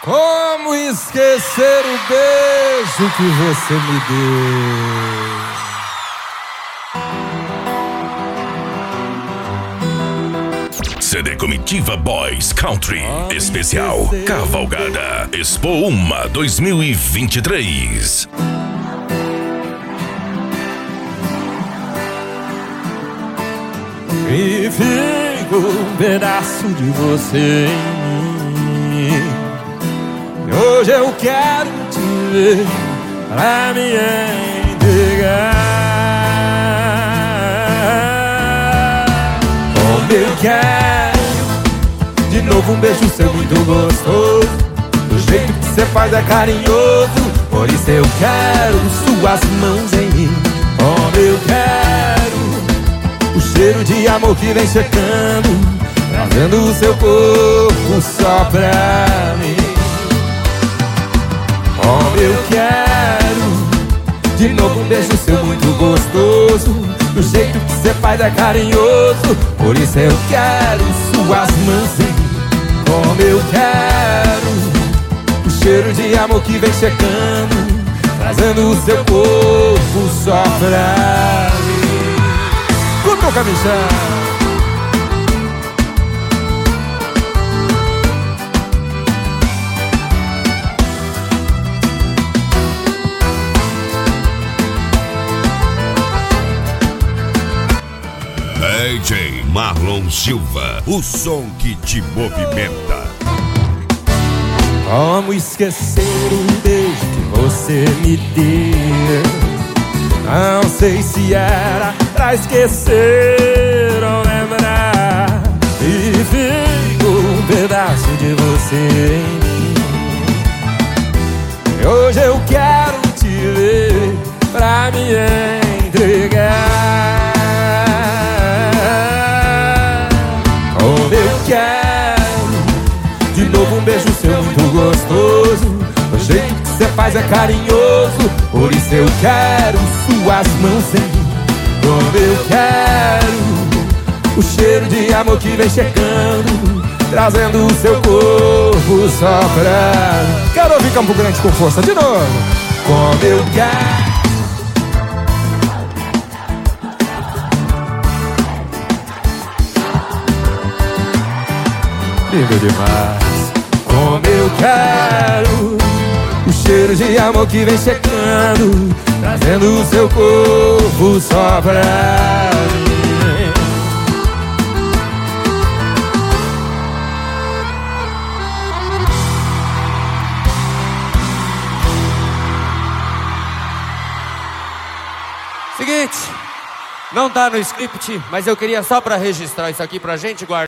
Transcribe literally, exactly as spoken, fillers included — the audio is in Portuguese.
Como esquecer o beijo que você me deu? C D Comitiva Boys Country Especial Cavalgada Expo Uma dois mil e vinte e três. E fica um pedaço de você em mim. Hoje eu quero te ver pra me entregar. Como eu quero de novo um beijo seu muito gostoso. Do jeito que você faz é carinhoso. Por isso eu quero suas mãos em mim. Como eu quero o cheiro de amor que vem chegando, trazendo o seu corpo só pra mim. Como eu quero de novo um beijo seu muito gostoso. Do jeito que você faz é carinhoso. Por isso eu quero suas mãos em mim. Como eu quero o cheiro de amor que vem chegando, trazendo o seu corpo só pra mim. Curta, Camichão! D J Marlon Silva, o som que te movimenta. Como esquecer o beijo que você me deu? Não sei se era pra esquecer ou lembrar. E fica um pedaço de você em mim. E hoje eu quero te ver pra me entregar. Como eu quero de novo um beijo seu muito gostoso. O jeito que você faz é carinhoso. Por isso eu quero suas mãos em mim. Como eu quero o cheiro de amor que vem chegando, trazendo o seu corpo só pra mim. Quero ouvir Campo Grande com força de novo. Como eu quero. Lindo demais. Como eu quero o cheiro de amor que vem chegando, trazendo o seu corpo só pra mim. Seguinte, não tá no script, mas eu queria só pra registrar isso aqui pra gente guardar.